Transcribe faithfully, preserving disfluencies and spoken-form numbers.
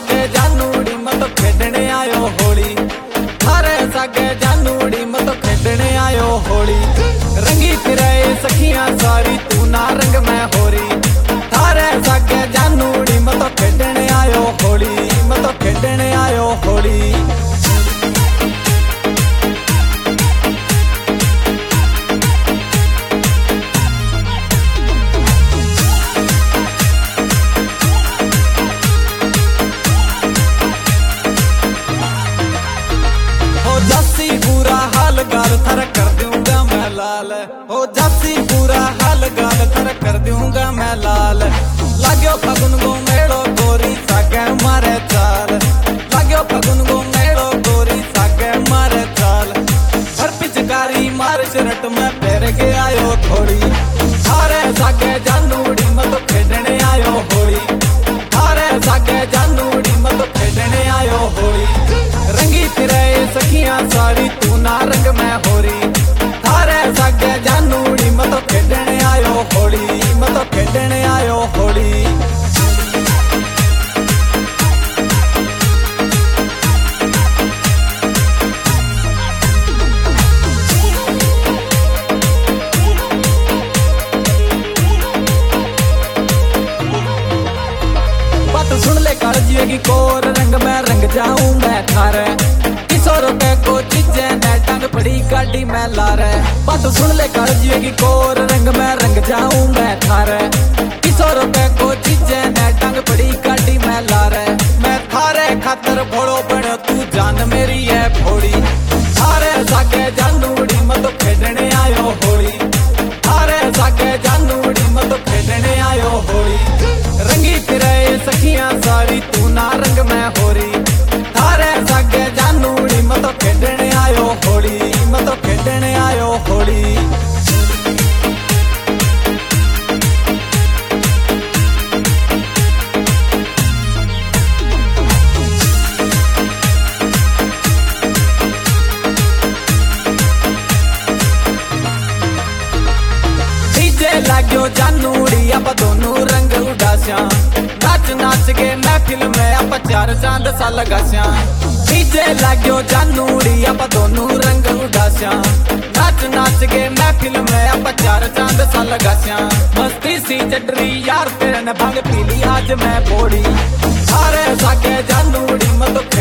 सागे जानूड़ी मत खेडने आयो होली, थारे सागे जानूड़ी मत खेडने आयो होली। रंगी फिरे सखियां सारी तू ना रंग में होरी, थारे सागे जानूड़ी मत खेडने आयो होली, मत खेडने आयो होली। जासी पूरा हाल गाल थर कर दूंगा मैं लाल, हो जासी पूरा हाल गाल थर कर दूंगा मैं लाल। लाग्यो फगुन गो मेड़ो गोरी सागे मारे चाल, लाग्यो फगुन गो मेड़ो गोरी सागे मारे चाल। हर पिचकारी मार शरट में पैर के आयो थोड़ी, थारे सागे जानूड़ी मत खेडने आयो होली, थारे सागे जानूड़ी मत खेडने आयो होली। रंगी फिरे सखियां सारी तू ना रंग में होरी, थारे सागे जानूड़ी मत खेडने आयो होली, मत खेडने आयो होली। बात सुन ले कालजिए की कोर रंग में रंग जाऊं मैं थारे, सौ रुपए को चीजें ने टंग पड़ी गाड़ी में ला रहे। बात सुन ले कालजिए की कोर रंग में रंग जाऊं मैं थारे, सौ रुपए को चीजें ने टंग पड़ी गाड़ी में ला रहे। मैं थारे खातर भोड़ो बनो तू जान मेरी है भोड़ी, थारे सागे जानूड़ी मत खेडने आयो होली, थारे सागे जानूड़ी मत खेडने आयो होली। रंगी फिरे सखियां सारी तू ना रंग में होरी, थारे सागे जानूड़ी मत खेडने आयो होली, मत खेडने आयो होली। डीजे लाग्यो जानूड़ी आप दोनों रंग उड़ास्या, नाच नाच के महफिल में आप चार चांद सा लगास्या। डीजे लाग्यो जानूड़ी आप दोनों रंग उड़ास्या, नाच नाच के महफिल में आप चार चांद सा लगास्या। मस्ती सी चटरी यार तेरे ने भांग पीली आज मैं बोड़ी, थारे सागे जानूड़ी मत